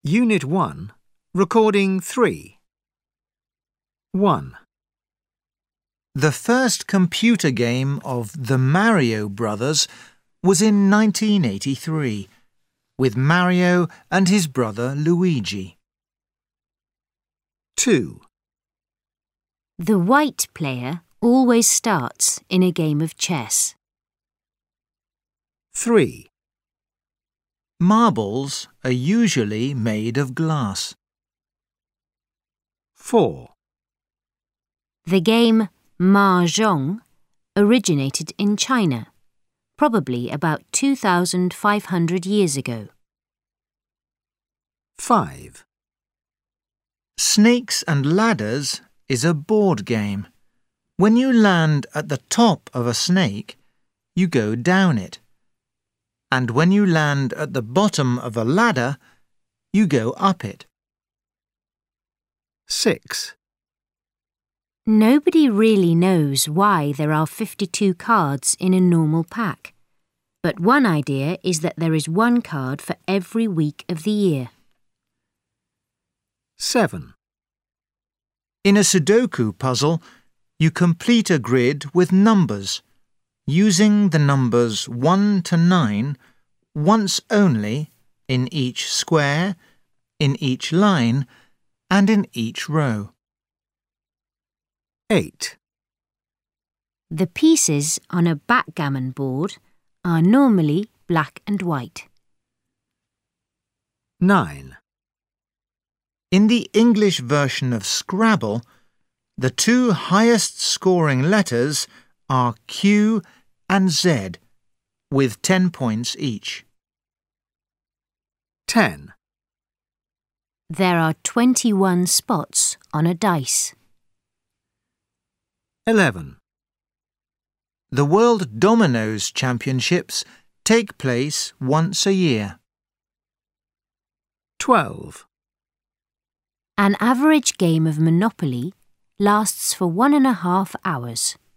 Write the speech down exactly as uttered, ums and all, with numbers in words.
Unit one, Recording three. one. The first computer game of the Mario Brothers was in nineteen eighty-three, with Mario and his brother Luigi. two. The white player always starts in a game of chess. three. Marbles are usually made of glass. four. The game Mahjong originated in China, probably about two thousand five hundred years ago. five. Snakes and Ladders is a board game. When you land at the top of a snake, you go down it. And when you land at the bottom of a ladder, you go up it. six. Nobody really knows why there are fifty-two cards in a normal pack, but one idea is that there is one card for every week of the year. seven. In a Sudoku puzzle, you complete a grid with numbers, using the numbers one to nine once only in each square, in each line, and in each row. eight. The pieces on a backgammon board are normally black and white. nine. In the English version of Scrabble, the two highest scoring letters are Q and Z, with ten points each. ten. There are twenty-one spots on a dice. eleven. The World Dominoes Championships take place once a year. twelve. An average game of Monopoly lasts for one and a half hours.